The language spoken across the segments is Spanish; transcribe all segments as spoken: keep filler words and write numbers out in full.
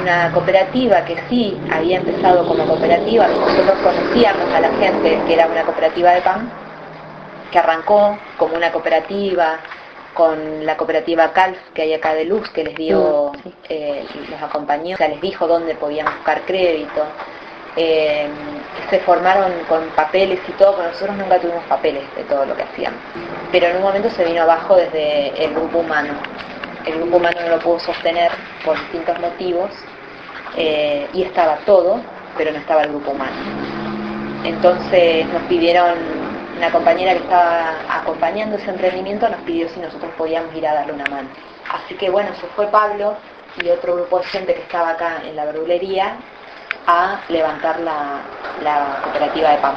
una cooperativa que sí había empezado como cooperativa. Nosotros conocíamos a la gente que era una cooperativa de pan, que arrancó como una cooperativa con la cooperativa Calf que hay acá de Luz, que les dio, sí. eh, los acompañó, o sea, les dijo dónde podían buscar crédito. Eh, se formaron con papeles y todo, pero nosotros nunca tuvimos papeles de todo lo que hacían. Pero en un momento se vino abajo desde el grupo humano. El grupo humano no lo pudo sostener por distintos motivos, eh, y estaba todo, pero no estaba el grupo humano. Entonces nos pidieron, una compañera que estaba acompañando ese emprendimiento nos pidió si nosotros podíamos ir a darle una mano. Así que bueno, se fue Pablo y otro grupo de gente que estaba acá en la verdulería a levantar la, la cooperativa de pan.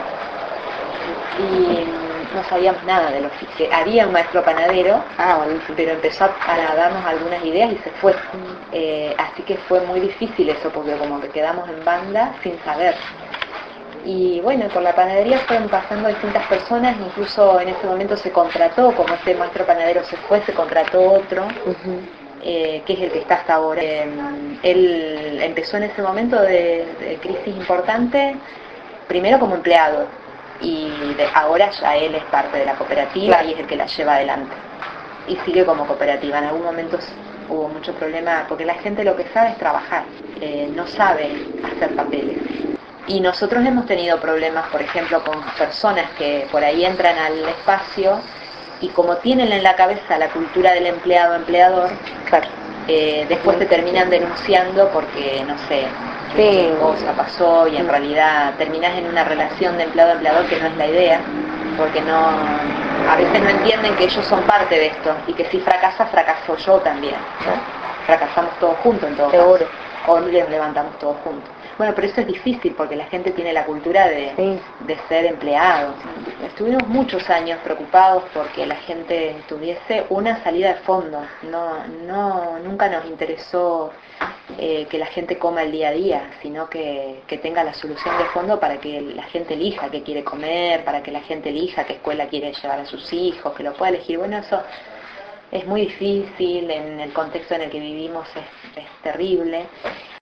Y no sabíamos nada de lo que había un maestro panadero, ah, bueno, pero empezó a darnos algunas ideas y se fue. Eh, así que fue muy difícil eso, porque como que quedamos en banda sin saber. Y bueno, por la panadería fueron pasando distintas personas, incluso en ese momento se contrató, como este maestro panadero se fue, se contrató otro, uh-huh. eh, que es el que está hasta ahora. Eh, él empezó en ese momento de, de crisis importante, primero como empleado, y de, ahora ya él es parte de la cooperativa, claro. Y es el que la lleva adelante. Y sigue como cooperativa. En algún momento hubo mucho problema, porque la gente lo que sabe es trabajar, eh, no sabe hacer papeles. Y nosotros hemos tenido problemas, por ejemplo, con personas que por ahí entran al espacio y como tienen en la cabeza la cultura del empleado-empleador, claro. eh, después te terminan denunciando porque, no sé, qué sí. cosa pasó y en realidad terminás en una relación de empleado-empleador que no es la idea, porque no, a veces no entienden que ellos son parte de esto y que si fracasa, fracaso yo también. ¿No? Fracasamos todos juntos en todo caso, o nos levantamos todos juntos. Bueno, pero eso es difícil porque la gente tiene la cultura de, sí. de ser empleados. Estuvimos muchos años preocupados porque la gente tuviese una salida de fondo. No, no, nunca nos interesó eh, que la gente coma el día a día, sino que, que tenga la solución de fondo para que la gente elija qué quiere comer, para que la gente elija qué escuela quiere llevar a sus hijos, que lo pueda elegir. Bueno, eso es muy difícil, en el contexto en el que vivimos es, es terrible.